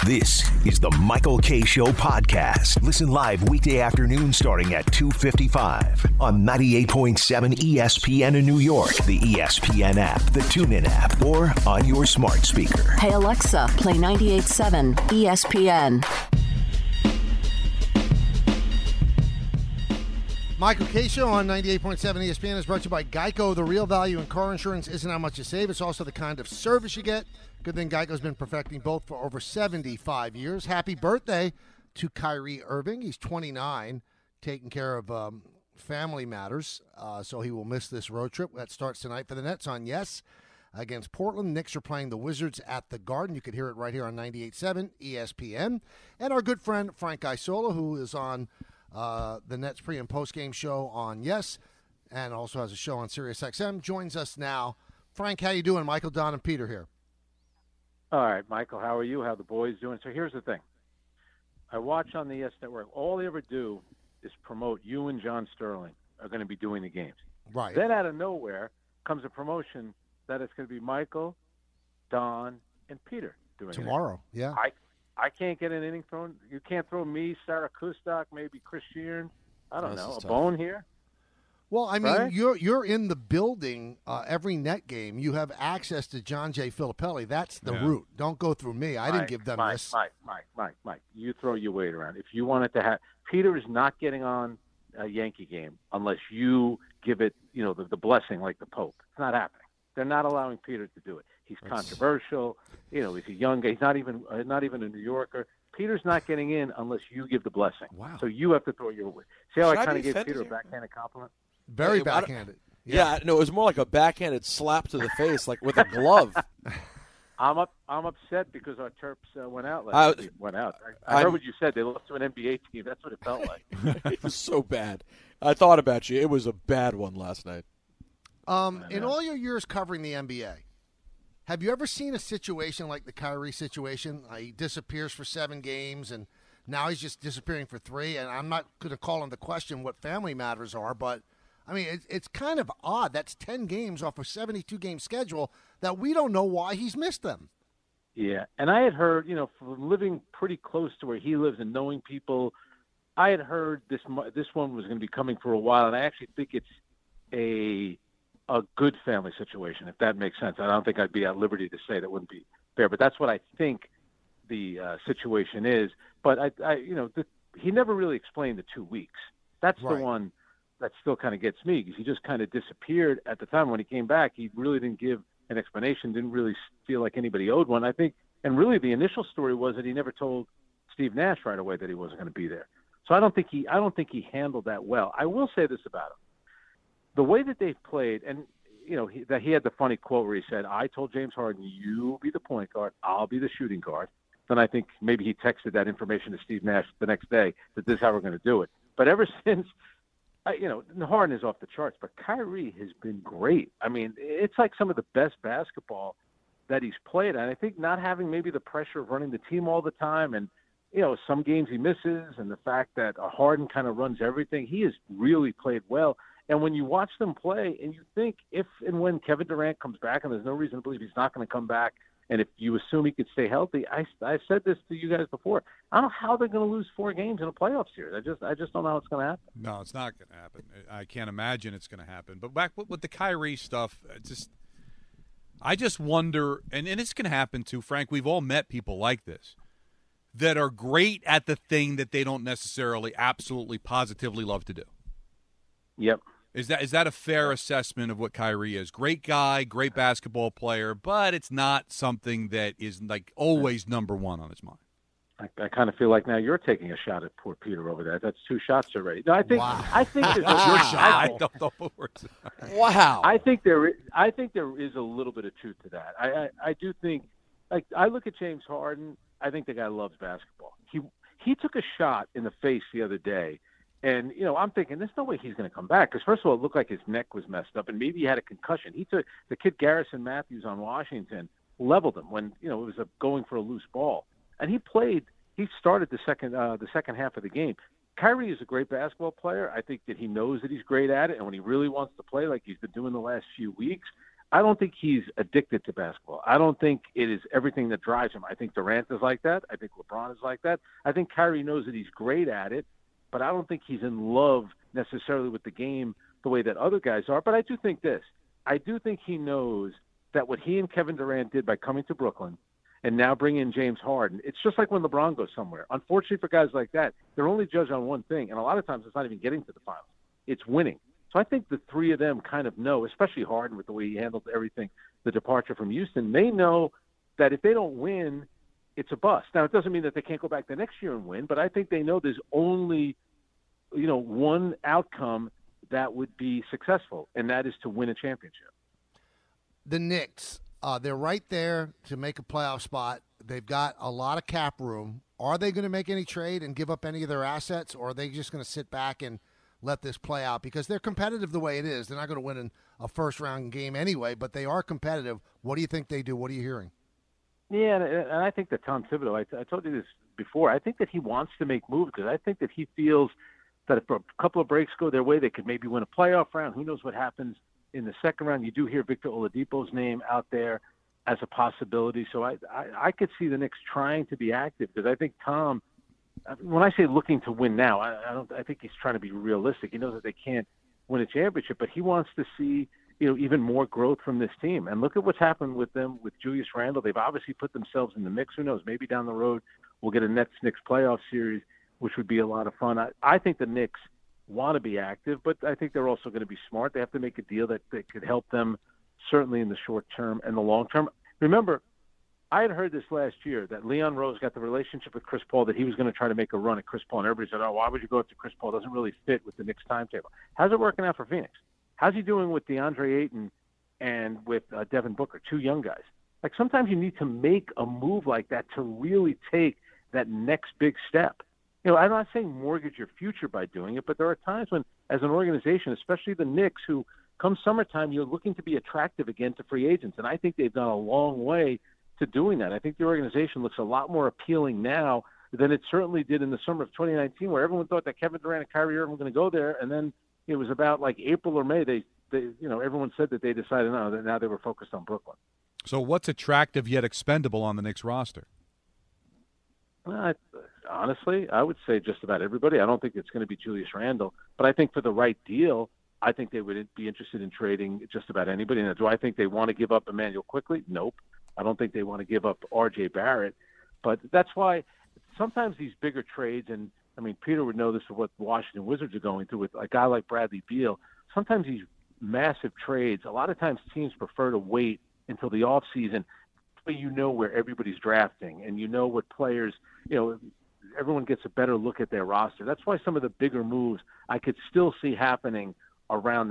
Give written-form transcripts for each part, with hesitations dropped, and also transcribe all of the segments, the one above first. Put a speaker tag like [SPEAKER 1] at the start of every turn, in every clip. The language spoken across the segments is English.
[SPEAKER 1] This is the Michael Kay Show podcast. Listen live weekday afternoon starting at 2:55 on 98.7 ESPN in New York, the ESPN app, the TuneIn app, or on your smart speaker.
[SPEAKER 2] Hey Alexa, play 98.7 ESPN.
[SPEAKER 3] Michael Kay Show on 98.7 ESPN is brought to you by Geico. The real value in car insurance isn't how much you save, it's also the kind of service you get. Good thing Geico's been perfecting both for over 75 years. Happy birthday to Kyrie Irving. He's 29, taking care of family matters, so he will miss this road trip. That starts tonight for the Nets on Yes against Portland. Knicks are playing the Wizards at the Garden. You could hear it right here on 98.7 ESPN. And our good friend Frank Isola, who is on the Nets pre- and post-game show on Yes and also has a show on SiriusXM, joins us now. Frank, how you doing? Michael, Don, and Peter here.
[SPEAKER 4] All right, Michael, how are you? How are the boys doing? So here's the thing. I watch on the Yes Network. All they ever do is promote you and John Sterling are going to be doing the games.
[SPEAKER 3] Right.
[SPEAKER 4] Then out of nowhere comes a promotion that it's going to be Michael, Don, and Peter doing
[SPEAKER 3] tomorrow.
[SPEAKER 4] it.
[SPEAKER 3] Yeah.
[SPEAKER 4] I can't get an inning thrown. You can't throw me, Sarah Kustok, maybe Chris Sheeran. I don't know. A bone here?
[SPEAKER 3] Well, I mean,
[SPEAKER 4] right?
[SPEAKER 3] you're in the building every net game. You have access to John J. Filippelli. That's the route. Don't go through me. I didn't give them this.
[SPEAKER 4] Mike, you throw your weight around. If you wanted to have – Peter is not getting on a Yankee game unless you give it, the blessing like the Pope. It's not happening. They're not allowing Peter to do it. He's controversial. He's a young guy. He's not even a New Yorker. Peter's not getting in unless you give the blessing.
[SPEAKER 5] Wow.
[SPEAKER 4] So you have to throw your weight. See how
[SPEAKER 5] Should
[SPEAKER 4] I
[SPEAKER 5] I
[SPEAKER 4] kind
[SPEAKER 5] be
[SPEAKER 4] of gave
[SPEAKER 5] offended
[SPEAKER 4] Peter a
[SPEAKER 5] here?
[SPEAKER 4] backhanded compliment?
[SPEAKER 3] Very backhanded.
[SPEAKER 5] Yeah, no, it was more like a backhanded slap to the face, like with a glove.
[SPEAKER 4] I'm upset because our Terps went out last week. I heard what you said. They lost to an NBA team. That's what it felt like.
[SPEAKER 5] It was so bad. I thought about you. It was a bad one last night.
[SPEAKER 3] In all your years covering the NBA, have you ever seen a situation like the Kyrie situation? He disappears for 7 games, and now he's just disappearing for 3. And I'm not going to call into question what family matters are, but I mean, it's kind of odd. That's 10 games off a 72-game schedule that we don't know why he's missed them.
[SPEAKER 4] Yeah, and I had heard, from living pretty close to where he lives and knowing people, I had heard this one was going to be coming for a while, and I actually think it's a good family situation, if that makes sense. I don't think I'd be at liberty to say that wouldn't be fair, but that's what I think the situation is. But he never really explained the 2 weeks. That's
[SPEAKER 3] right.
[SPEAKER 4] The one that still kind of gets me, because he just kind of disappeared at the time. When he came back, he really didn't give an explanation, didn't really feel like anybody owed one, I think. And really the initial story was that he never told Steve Nash right away that he wasn't going to be there. So I don't think he handled that well. I will say this about him. The way that they've played, and he had the funny quote where he said, "I told James Harden, you be the point guard, I'll be the shooting guard." Then I think maybe he texted that information to Steve Nash the next day that this is how we're going to do it. But ever since, Harden is off the charts, but Kyrie has been great. I mean, it's like some of the best basketball that he's played. And I think not having maybe the pressure of running the team all the time, and some games he misses, and the fact that Harden kind of runs everything, he has really played well. And when you watch them play and you think if and when Kevin Durant comes back, and there's no reason to believe he's not going to come back, and if you assume he could stay healthy, I said this to you guys before. I don't know how they're going to lose 4 games in a playoff series. I just don't know how it's going to happen.
[SPEAKER 6] No, it's not going to happen. I can't imagine it's going to happen. But back with the Kyrie stuff, I just wonder, and it's going to happen too, Frank. We've all met people like this that are great at the thing that they don't necessarily absolutely positively love to do.
[SPEAKER 4] Yep.
[SPEAKER 6] Is that a fair assessment of what Kyrie is? Great guy, great basketball player, but it's not something that is like always number one on his mind.
[SPEAKER 4] I kind of feel like now you're taking a shot at poor Peter over there. That's 2 shots already. No, I think there's
[SPEAKER 6] your shot. I don't know what we're saying.
[SPEAKER 5] Wow.
[SPEAKER 4] I think there is a little bit of truth to that. I do think, like, I look at James Harden. I think the guy loves basketball. He took a shot in the face the other day. And, I'm thinking, there's no way he's going to come back. Because, first of all, it looked like his neck was messed up, and maybe he had a concussion. He took the kid Garrison Matthews on Washington, leveled him when, it was going for a loose ball. And he started the second half of the game. Kyrie is a great basketball player. I think that he knows that he's great at it. And when he really wants to play like he's been doing the last few weeks, I don't think he's addicted to basketball. I don't think it is everything that drives him. I think Durant is like that. I think LeBron is like that. I think Kyrie knows that he's great at it, but I don't think he's in love necessarily with the game the way that other guys are. But I do think this. I do think he knows that what he and Kevin Durant did by coming to Brooklyn and now bring in James Harden, it's just like when LeBron goes somewhere. Unfortunately for guys like that, they're only judged on one thing, and a lot of times it's not even getting to the finals. It's winning. So I think the three of them kind of know, especially Harden with the way he handled everything, the departure from Houston, they know that if they don't win, it's a bust. Now, it doesn't mean that they can't go back the next year and win, but I think they know there's only, one outcome that would be successful, and that is to win a championship.
[SPEAKER 3] The Knicks, they're right there to make a playoff spot. They've got a lot of cap room. Are they going to make any trade and give up any of their assets, or are they just going to sit back and let this play out? Because they're competitive the way it is. They're not going to win in a first-round game anyway, but they are competitive. What do you think they do? What are you hearing?
[SPEAKER 4] Yeah, and I think that Tom Thibodeau, I told you this before, I think that he wants to make moves because I think that he feels that if a couple of breaks go their way, they could maybe win a playoff round. Who knows what happens in the second round? You do hear Victor Oladipo's name out there as a possibility. So I could see the Knicks trying to be active because I think Tom, when I say looking to win now, I think he's trying to be realistic. He knows that they can't win a championship, but he wants to see even more growth from this team. And look at what's happened with them with Julius Randle. They've obviously put themselves in the mix. Who knows? Maybe down the road we'll get a Nets-Knicks playoff series, which would be a lot of fun. I think the Knicks want to be active, but I think they're also going to be smart. They have to make a deal that could help them certainly in the short term and the long term. Remember, I had heard this last year that Leon Rose got the relationship with Chris Paul, that he was going to try to make a run at Chris Paul. And everybody said, why would you go after Chris Paul? It doesn't really fit with the Knicks timetable. How's it working out for Phoenix? How's he doing with DeAndre Ayton and with Devin Booker, two young guys? Like sometimes you need to make a move like that to really take that next big step. I'm not saying mortgage your future by doing it, but there are times when, as an organization, especially the Knicks, who come summertime, you're looking to be attractive again to free agents. And I think they've gone a long way to doing that. I think the organization looks a lot more appealing now than it certainly did in the summer of 2019, where everyone thought that Kevin Durant and Kyrie Irving were going to go there. And then it was about like April or May, they everyone said that they decided that now they were focused on Brooklyn.
[SPEAKER 6] So what's attractive yet expendable on the Knicks roster?
[SPEAKER 4] Honestly, I would say just about everybody. I don't think it's going to be Julius Randle, but I think for the right deal, I think they would be interested in trading just about anybody. Now, do I think they want to give up Emmanuel Quickley? Nope. I don't think they want to give up R.J. Barrett, but that's why sometimes these bigger trades, and I mean, Peter would know this of what the Washington Wizards are going through with a guy like Bradley Beal. Sometimes these massive trades, a lot of times teams prefer to wait until the off season, but where everybody's drafting and what players, everyone gets a better look at their roster. That's why some of the bigger moves I could still see happening around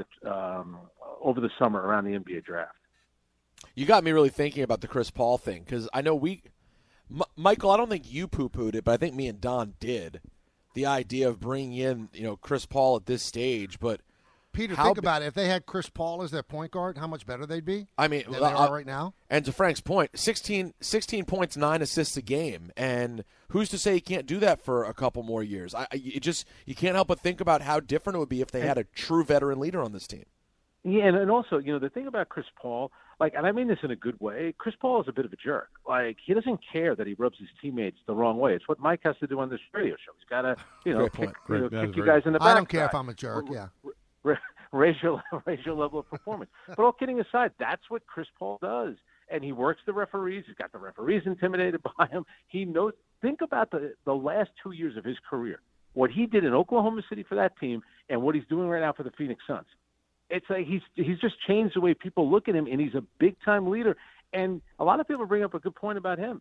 [SPEAKER 4] over the summer around the NBA draft.
[SPEAKER 5] You got me really thinking about the Chris Paul thing because I know Michael, I don't think you poo-pooed it, but I think me and Don did. The idea of bringing in, Chris Paul at this stage, but
[SPEAKER 3] Peter, think about it. If they had Chris Paul as their point guard, how much better they'd be?
[SPEAKER 5] I mean,
[SPEAKER 3] than they are right now.
[SPEAKER 5] And to Frank's point, 16 points, 9 assists a game, and who's to say he can't do that for a couple more years? You can't help but think about how different it would be if they had a true veteran leader on this team.
[SPEAKER 4] Yeah, and also, the thing about Chris Paul, and I mean this in a good way, Chris Paul is a bit of a jerk. He doesn't care that he rubs his teammates the wrong way. It's what Mike has to do on this radio show. He's got to, kick you guys in the back.
[SPEAKER 3] I don't care if I'm a jerk, yeah.
[SPEAKER 4] Raise your level of performance. But all kidding aside, that's what Chris Paul does. And he works the referees. He's got the referees intimidated by him. He knows. Think about the last 2 years of his career, what he did in Oklahoma City for that team and what he's doing right now for the Phoenix Suns. It's like he's just changed the way people look at him, and he's a big-time leader. And a lot of people bring up a good point about him.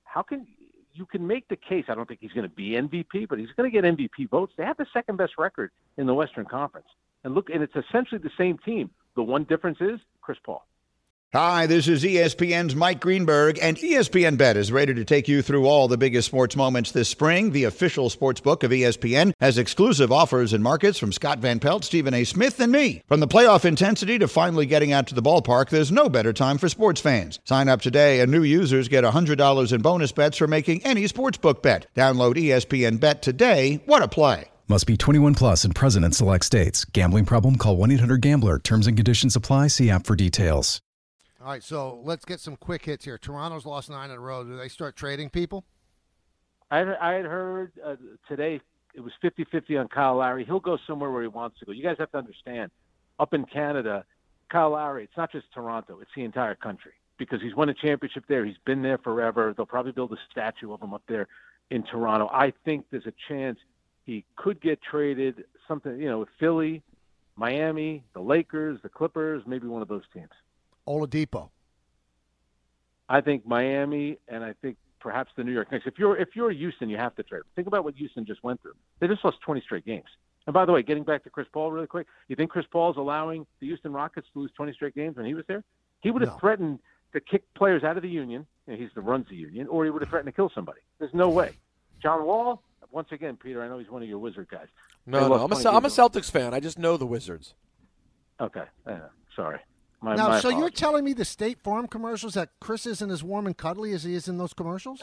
[SPEAKER 4] You can make the case, I don't think he's going to be MVP, but he's going to get MVP votes. They have the second-best record in the Western Conference. And it's essentially the same team. The one difference is Chris Paul.
[SPEAKER 7] Hi, this is ESPN's Mike Greenberg, and ESPN Bet is ready to take you through all the biggest sports moments this spring. The official sports book of ESPN has exclusive offers and markets from Scott Van Pelt, Stephen A. Smith, and me. From the playoff intensity to finally getting out to the ballpark, there's no better time for sports fans. Sign up today, and new users get $100 in bonus bets for making any sportsbook bet. Download ESPN Bet today. What a play.
[SPEAKER 8] Must be 21 plus and present in select states. Gambling problem? Call 1-800-GAMBLER. Terms and conditions apply. See app for details.
[SPEAKER 3] All right, so let's get some quick hits here. Toronto's lost 9 in a row. Do they start trading people?
[SPEAKER 4] I had heard today it was 50-50 on Kyle Lowry. He'll go somewhere where he wants to go. You guys have to understand, up in Canada, Kyle Lowry, it's not just Toronto. It's the entire country because he's won a championship there. He's been there forever. They'll probably build a statue of him up there in Toronto. I think there's a chance he could get traded, something, with Philly, Miami, the Lakers, the Clippers, maybe one of those teams.
[SPEAKER 3] Oladipo.
[SPEAKER 4] I think Miami, and I think perhaps the New York Knicks. If you're Houston, you have to trade. Think about what Houston just went through. They just lost 20 straight games. And by the way, getting back to Chris Paul really quick, you think Chris Paul is allowing the Houston Rockets to lose 20 straight games when he was there? He would have threatened to kick players out of the union. He's the runs the union, or he would have threatened to kill somebody. There's no way. John Wall, once again, Peter, I know he's one of your Wizard guys.
[SPEAKER 5] No, I'm a Celtics fan. I just know the Wizards.
[SPEAKER 4] Okay, sorry.
[SPEAKER 3] So you're telling me the State Farm commercials that Chris isn't as warm and cuddly as he is in those commercials?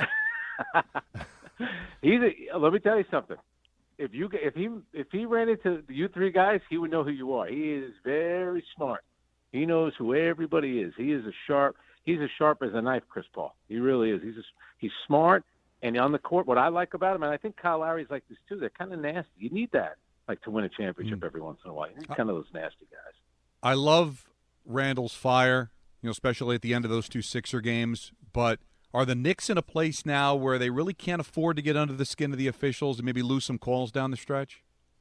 [SPEAKER 4] Let me tell you something. If he ran into you three guys, he would know who you are. He is very smart. He knows who everybody is. He's as sharp as a knife, Chris Paul. He really is. He's smart, and on the court, what I like about him, and I think Kyle Lowry's like this too. They're kind of nasty. You need that, like to win a championship every once in a while. He's kind of those nasty guys.
[SPEAKER 6] I love Randall's fire, especially at the end of those 2 Sixer games. But are the Knicks in a place now where they really can't afford to get under the skin of the officials and maybe lose some calls down the stretch?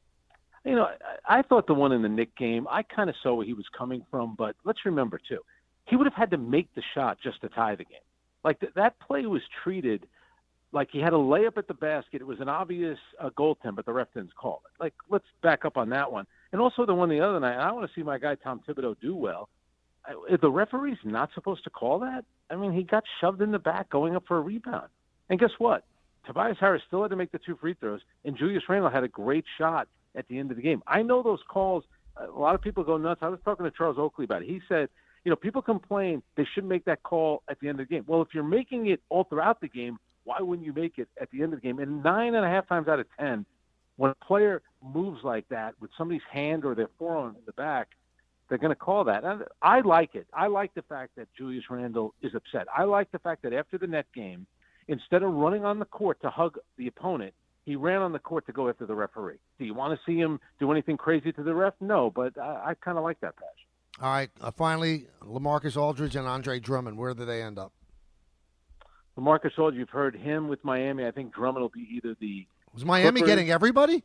[SPEAKER 4] I thought the one in the Knick game, I kind of saw where he was coming from. But let's remember, too, he would have had to make the shot just to tie the game. Like that play was treated like he had a layup at the basket. It was an obvious goaltend, but the ref didn't call it. Like, let's back up on that one. And also the one the other night, I want to see my guy Tom Thibodeau do well. The referee's not supposed to call that? I mean, he got shoved in the back going up for a rebound. And guess what? Tobias Harris still had to make the 2 free throws, and Julius Randle had a great shot at the end of the game. I know those calls, a lot of people go nuts. I was talking to Charles Oakley about it. He said, people complain they shouldn't make that call at the end of the game. Well, if you're making it all throughout the game, why wouldn't you make it at the end of the game? And 9.5 times out of 10, when a player moves like that with somebody's hand or their forearm in the back, they're going to call that. And I like it. I like the fact that Julius Randle is upset. I like the fact that after the net game, instead of running on the court to hug the opponent, he ran on the court to go after the referee. Do you want to see him do anything crazy to the ref? No, but I kind of like that patch.
[SPEAKER 3] All right. Finally, LaMarcus Aldridge and Andre Drummond. Where do they end up?
[SPEAKER 4] LaMarcus Aldridge, you've heard him with Miami. I think Drummond will be either the
[SPEAKER 3] Was Miami
[SPEAKER 4] Clippers.
[SPEAKER 3] Getting everybody?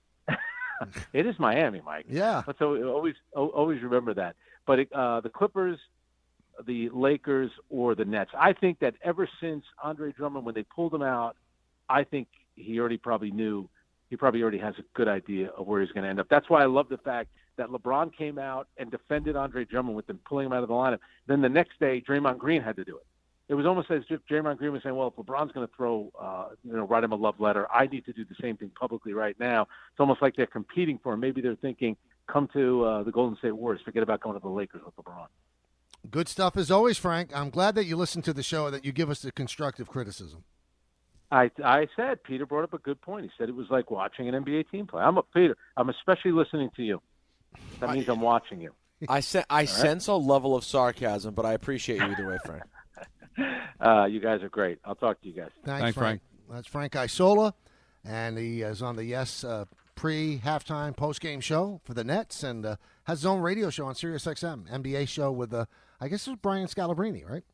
[SPEAKER 4] It is Miami, Mike.
[SPEAKER 3] Yeah.
[SPEAKER 4] So always remember that. But the Clippers, the Lakers, or the Nets. I think that ever since Andre Drummond, when they pulled him out, I think he probably already has a good idea of where he's going to end up. That's why I love the fact that LeBron came out and defended Andre Drummond with them pulling him out of the lineup. Then the next day, Draymond Green had to do it. It was almost as if Draymond Green was saying, well, if LeBron's going to write him a love letter, I need to do the same thing publicly right now. It's almost like they're competing for him. Maybe they're thinking, come to the Golden State Warriors. Forget about going to the Lakers with LeBron.
[SPEAKER 3] Good stuff as always, Frank. I'm glad that you listened to the show and that you give us the constructive criticism.
[SPEAKER 4] I said, Peter brought up a good point. He said it was like watching an NBA team play. Peter, I'm especially listening to you. That means I'm watching you.
[SPEAKER 5] I sense a level of sarcasm, but I appreciate you either way, Frank.
[SPEAKER 4] You guys are great. I'll talk to you guys.
[SPEAKER 3] Thanks, Frank. That's Frank Isola, and he is on the Yes pre-halftime, post-game show for the Nets, and has his own radio show on SiriusXM, NBA show with, I guess it was Brian Scalabrine, right?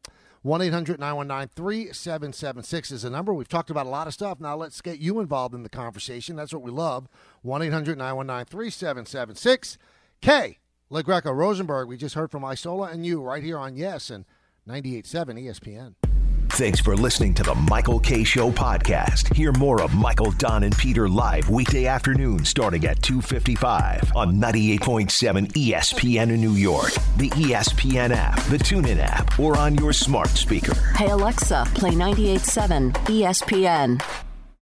[SPEAKER 3] 1-800-919-3776 is the number. We've talked about a lot of stuff. Now let's get you involved in the conversation. That's what we love. 1-800-919-3776. Kay LaGreca Rosenberg, we just heard from Isola and you right here on Yes and 98.7 ESPN.
[SPEAKER 1] Thanks for listening to the Michael K. Show podcast. Hear more of Michael, Don, and Peter live weekday afternoons starting at 2:55 on 98.7 ESPN in New York, the ESPN app, the TuneIn app, or on your smart speaker.
[SPEAKER 2] Hey, Alexa, play 98.7 ESPN.